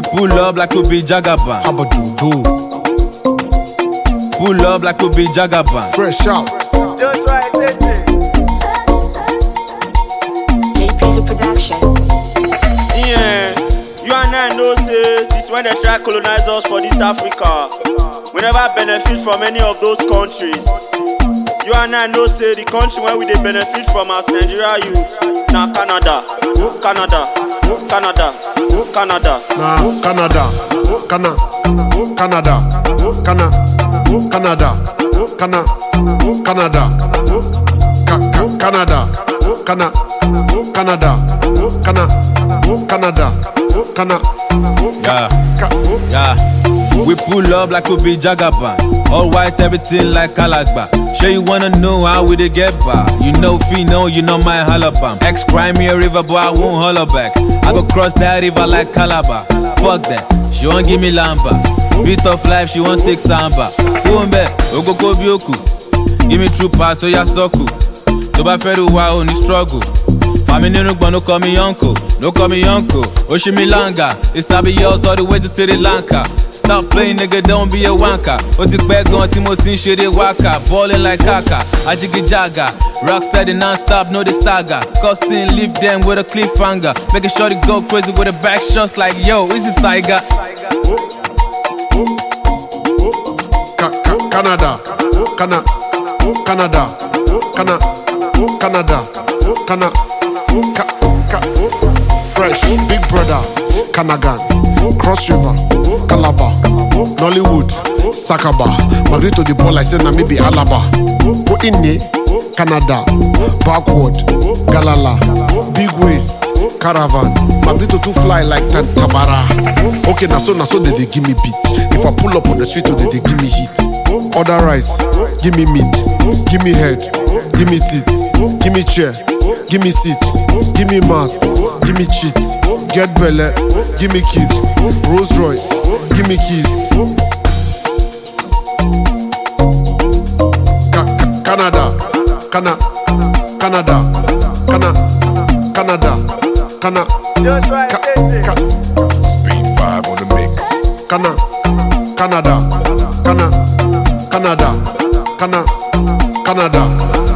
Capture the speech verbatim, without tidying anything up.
pull up like we be Jagaban. How about you do? Pull up like we be Jagaban. Fresh out. Just right, J P's a production. See, eh, you and I know, say, since when they try to colonize us for this Africa, we never benefit from any of those countries. You and I know, say, the country where we they benefit from as Nigeria youths, now Canada, Canada, Canada, Canada. Nah, Canada, Cana, Canada, Cana, Canada, Cana, Canada, Ca- Ca- Canada, Cana, Canada, Cana, Canada, Cana, Yeah, Ca- yeah. We pull up like we be Jagaban. All white, everything like Kalagba. Sure you wanna know how we dey get by. You know Fino, you know my halabam. Ex crime me a river, but I won't holler back. I go cross that river like Calabar. Fuck that, she won't give me lamba. Beat of life, she won't take samba. Kumbe, Ogoko Bioku. Give me true pass, so ya soku. Toba feru wa only struggle. Family no no call me uncle, no call me uncle. Oshimilanga, it's be yours all the way to Sri Lanka. Stop playing, nigga, don't be a wanker. Oti bag on Timothy, shit waka. Ballin' like Kaka, Ajiki Jaga. Rock steady non-stop, no the stagger. Cussing, leave them with a cliffhanger. Making sure they go crazy with a back shots like, yo, is it Tiger? Ca- Ca- Canada, Cana, Canada, Cana, Canada, Cana, Ca- Ca- Fresh, Big Brother, Kanagan, Cross River, Calabar, Nollywood, Sakaba, Madrid to the ball I said na maybe Alaba, Go in Canada, Backward, Galala, Big Waist, Caravan, Madrid to fly like Tabara. Okay, na so na so they, they give me beat. If I pull up on the street, they, they give me heat. Order rice, give me meat, give me head, give me teeth, give me chair, give me seat, give me mats, give me cheat, get belly, give me kids, Rolls Royce, give me keys. Ca- Ca- Canada, Cana, Canada, Cana, Canada, Cana, Just right, Ca- Ca- Speed five on the mix. Cana, Canada, Cana, Canada, Cana, Canada.